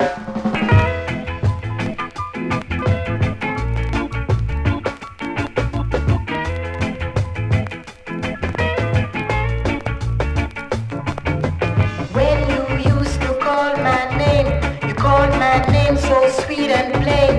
When you used to call my name, you called my name so sweet and plain.